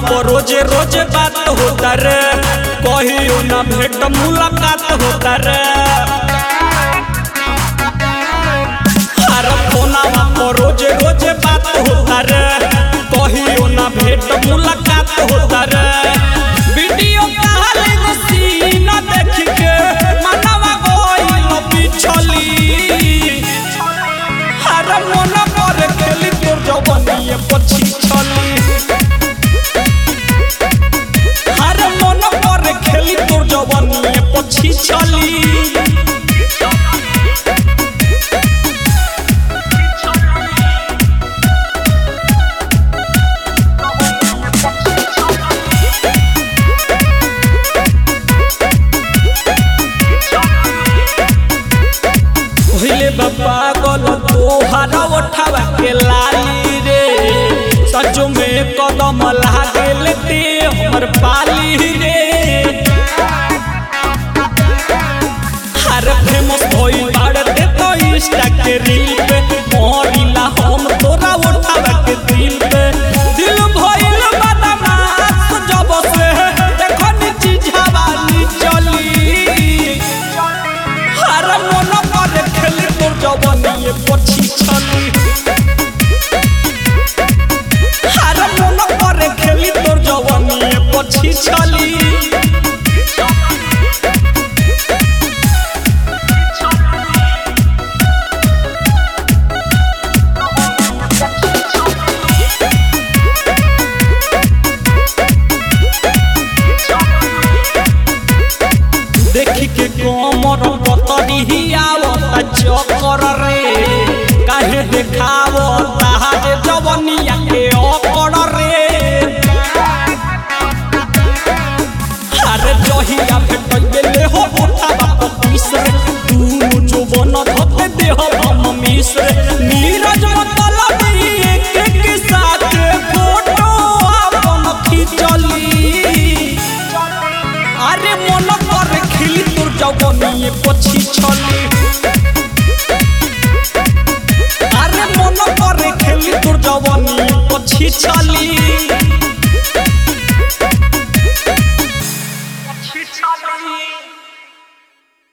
पर रोजे रोजे बात होता रे, कहियो ना भेंट मुलाकात होता रे। हर फोनवा पर रोजे रोजे बात होता रे, कहियो ना भेंट मुलाकात होता रे। वीडियो कॉल में सीन देख के मनवा गइल पिछली, हर मन पर खेली तोर जवानी पछी छली, हर मन पर खेली तोर जवानी पछी छली। पागल तोहरा उठावा के लाली रे, सचो में कदम लागल ते हमर पाली रे। हर फेमस भई बाड़ते तो इंस्टा के रील पे, मोरिला हम तोरा उठावा के दिल पे। दिल भइल बदमाश जब से देखनी चीजवानी चली, हर मन पर खेली तोर जवानी पछी छली, हर मन पर खेली तोर जवानी पछी छली। देखी के कमर पतरी आवता चक्कर रे, काहे देखावता जे जवनिया के ओकर रे। अरे जहिया भेटले हो उठावा पपीस रे, तू जो बन धके देह हम मिस रे। नीरज मतलब एक के साथ फोटो अपन खिंचली, अरे मन पर खेली तोर जवानी पछी छली, अरे मन पर खेली तोर जवानी पछी छली।